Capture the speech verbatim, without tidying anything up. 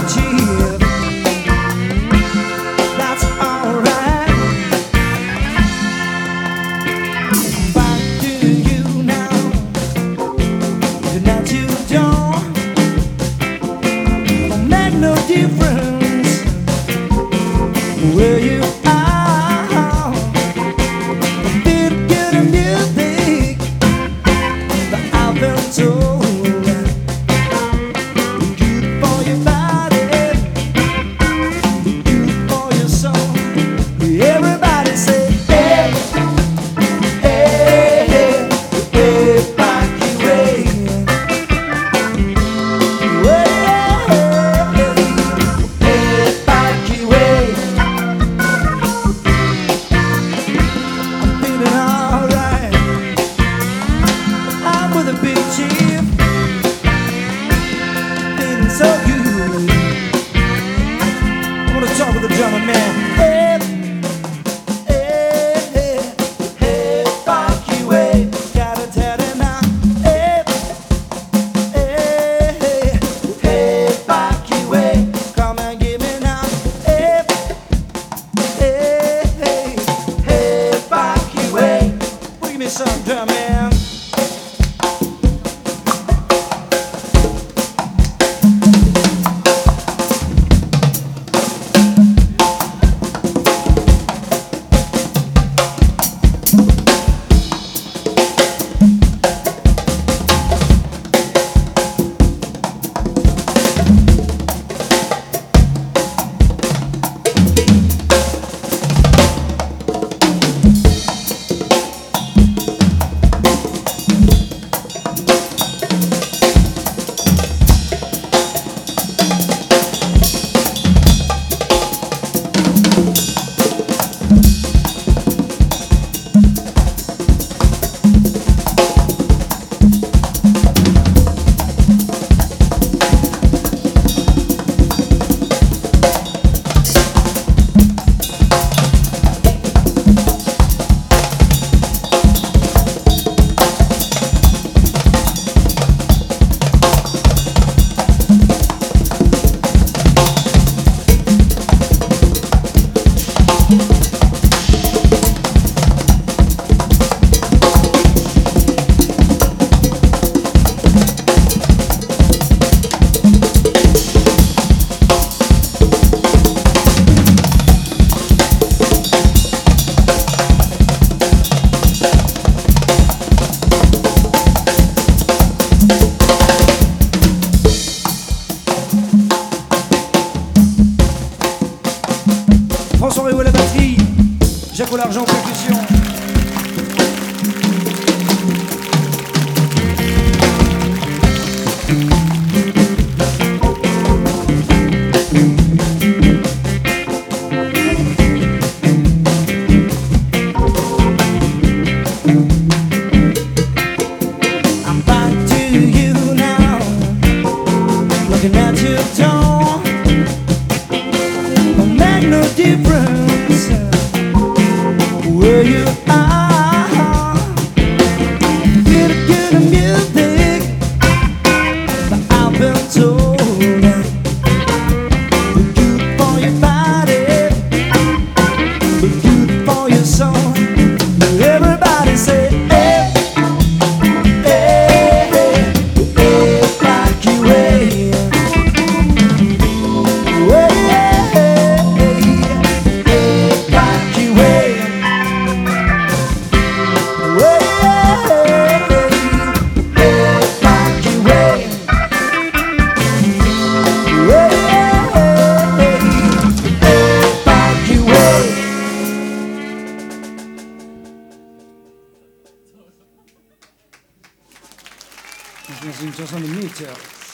cheap. That's alright. Back to you now. Tonight you don't make no difference where you are. Feel good music that I've been told. Good for your body, good for your soul. Everybody say, hey, hey, hey, hey, Rocky Ray. Way, hey, Rocky Ray. I'm feeling alright. I'm with a big chief, feeling so good. I wanna talk with the drummer man. Hey, hey, hey, hey, Rocky Way. Gotta tell him now. Hey, hey, hey, hey, Rocky Way. Come and give me now. Hey, hey, hey, hey, Rocky Way. Bring me some drum man. François Réau à la batterie, Jacques Largent en percussion. I'm back to you now, looking at your tone. Don't make no difference where you are. Feel the good music that I've been told. Good for your body, good for your soul. Everybody say, hey, hey, hey, hey, Rocky Way. Way, Rocky Way. Way, Rocky Way. Way, Rocky Way. C'est une chanson de Nietzsche.